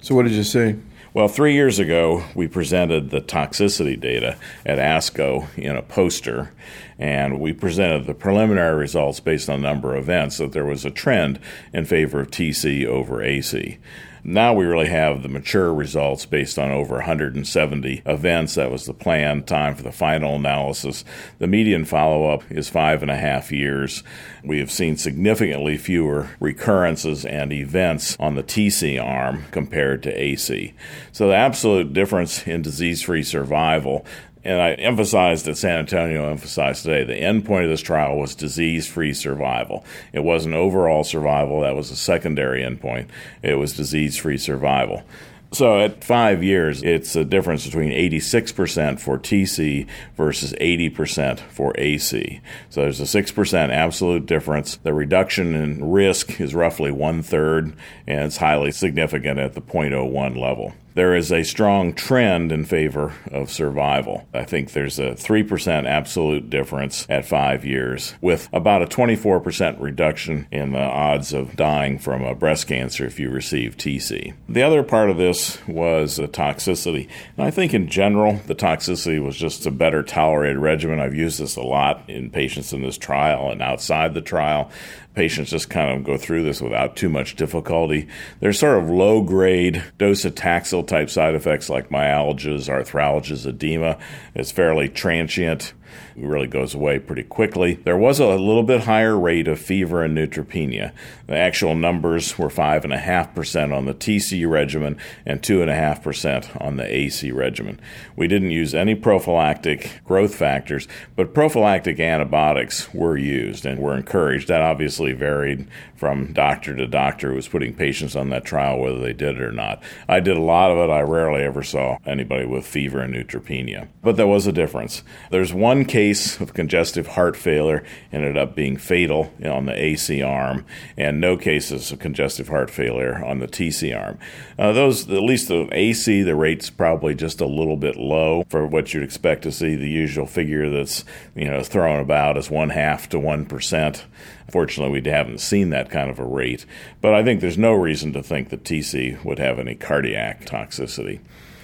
So what did you see? Well, 3 years ago, we presented the toxicity data at ASCO in a poster, and we presented the preliminary results based on a number of events that there was a trend in favor of TC over AC. Now we really have the mature results based on over 170 events. That was the planned time for the final analysis. The median follow-up is 5.5 years. We have seen significantly fewer recurrences and events on the TC arm compared to AC. So the absolute difference in disease-free survival, and I emphasized at San Antonio, emphasized today, the endpoint of this trial was disease-free survival. It wasn't overall survival. That was a secondary endpoint. It was disease-free survival. So at 5 years, it's a difference between 86% for TC versus 80% for AC. So there's a 6% absolute difference. The reduction in risk is roughly 1/3, and it's highly significant at the 0.01 level. There is a strong trend in favor of survival. I think there's a 3% absolute difference at 5 years, with about a 24% reduction in the odds of dying from a breast cancer if you receive TC. The other part of this was the toxicity. And I think in general, the toxicity was just a better tolerated regimen. I've used this a lot in patients in this trial and outside the trial. Patients just kind of go through this without too much difficulty. There's sort of low-grade docetaxel type side effects like myalgias, arthralgias, edema. It's fairly transient. It really goes away pretty quickly. There was a little bit higher rate of fever and neutropenia. The actual numbers were 5.5% on the TC regimen and 2.5% on the AC regimen. We didn't use any prophylactic growth factors, but prophylactic antibiotics were used and were encouraged. That obviously varied from doctor to doctor who was putting patients on that trial, whether they did it or not. I did a lot of it. I rarely ever saw anybody with fever and neutropenia. But there was a difference. There's one case of congestive heart failure ended up being fatal on the AC arm, and no cases of congestive heart failure on the TC arm. Those, at least the AC, the rate's probably just a little bit low for what you'd expect to see. The usual figure that's thrown about is 0.5 to 1%. Fortunately, we haven't seen that kind of a rate, but I think there's no reason to think that TC would have any cardiac toxicity.